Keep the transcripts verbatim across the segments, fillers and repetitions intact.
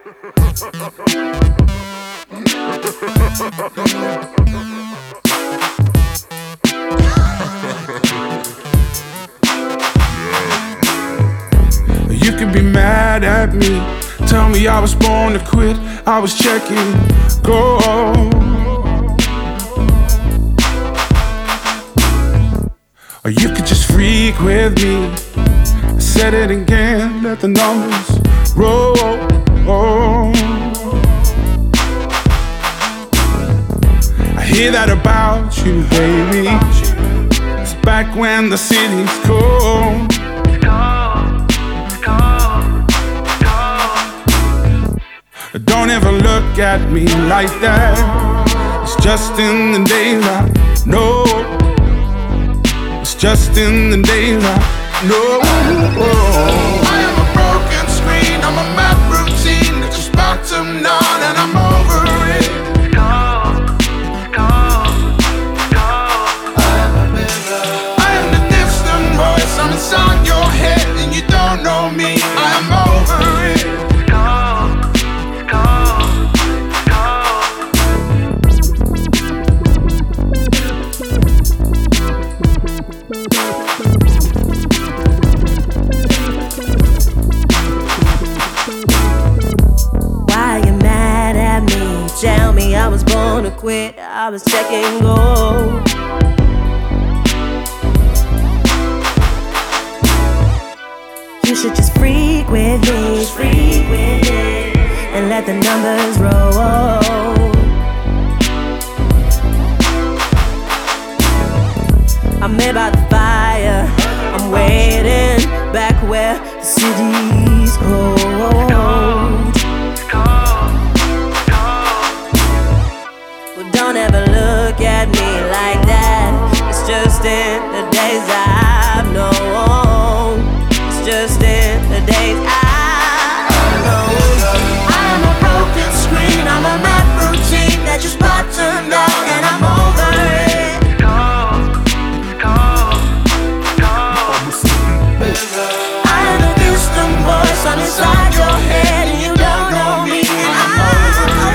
You can be mad at me, tell me I was born to quit, I was checking go. Or you could just freak with me. I said it again, let the numbers roll. I hear that about you, baby. It's back when the city's cold. Don't ever look at me like that. It's just in the daylight. No, it's just in the daylight. No, I am a broken screen. I'm a map routine that just bottomed on, and I'm over it. I am the distant voice. I'm inside your head, and you don't know me. I am over it. Tell me I was born to quit, I was checking gold. You should just freak with me, freak with me, and let the numbers roll. I'm here by the fire, I'm waiting back where the city's cold. Don't ever look at me like that. It's just in the days I've known. It's just in the days I've known. I am a broken screen. I'm a map routine that just bottomed out, and I'm over it. I am a distant voice. I'm inside your head, and you don't know me. And I'm over it.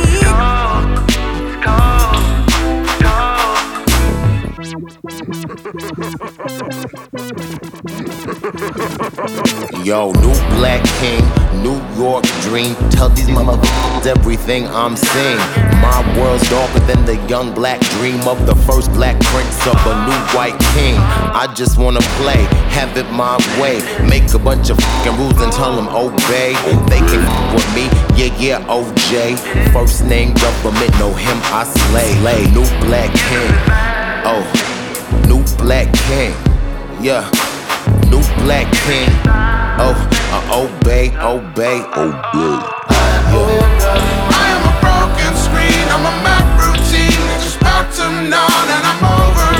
Yo, new black king, New York dream. Tell these motherfuckers everything I'm seeing. My world's darker than the young black dream of the first black prince of a new white king. I just wanna play, have it my way. Make a bunch of fucking rules and tell them obey. They can fuck with me, yeah, yeah, O J. First name government, know him, I slay. Lay, new black king, oh, new black king, yeah. New black king, oh, uh, obey, obey, obey. Yeah. I am a broken screen, I'm a map routine that just bottomed on, and I'm over